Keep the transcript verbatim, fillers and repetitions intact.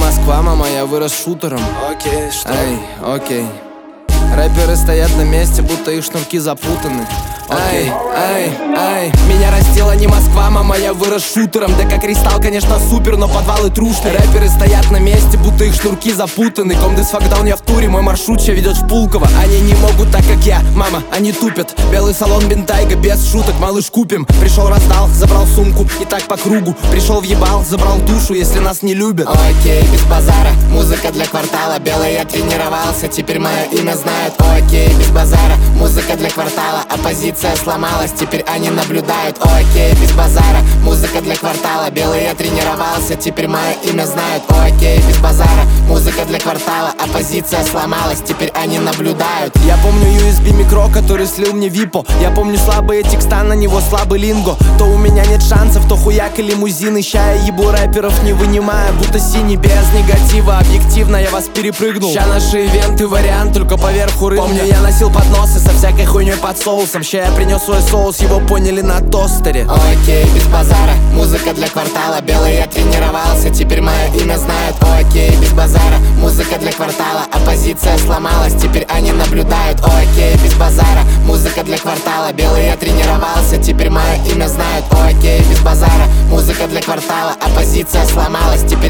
Москва, мама, я вырос шутером. Окей, что? Эй, окей. Рэперы стоят на месте, будто их шнурки запутаны. Ай, ай, ай. Меня растила не Москва, мама, я вырос шутером. Да как Кристалл, конечно, супер, но подвалы трушные. Рэперы стоят на месте, будто их шнурки запутаны. Комдес факдаун, я в туре, мой маршрут ща ведет в Пулково. Они не могут так, как я, мама, они тупят. Белый салон, бентайга, без шуток, малыш, купим. Пришел, раздал, забрал сумку, и так по кругу. Пришел, въебал, забрал душу, если нас не любят. Окей, без базара, музыка для квартала. Белый я тренировался, теперь мое имя знают. Окей, без базара, музыка для квартала. Оппозиция сломалась, теперь они наблюдают. Окей, без базара, музыка для квартала. Белый я тренировался, теперь мое имя знают. Окей, без базара, музыка для квартала. Оппозиция сломалась, теперь они наблюдают. Я помню ю эс би микро, который слил мне випо. Я помню слабые текста, на него слабый линго. То у меня нет шансов, то хуяк и лимузины. Ща я ебу рэперов, не вынимая, будто синий. Без негатива, объективно я вас перепрыгнул. Ща наши ивенты, вариант только поверху рынка. Помню, я носил подносы со всякой хуйней под соусом. Ща я принес свой соус, его поняли на тостере. Окей, без базара, музыка для квартала. Белый я тренировался, теперь мое имя знают. Окей, без базара, музыка для квартала. Оппозиция сломалась, теперь они наблюдают. Окей, без базара, музыка для квартала. Белый я тренировался, теперь мое имя знают. Окей, без базара, музыка для квартала. Оппозиция сломалась, теперь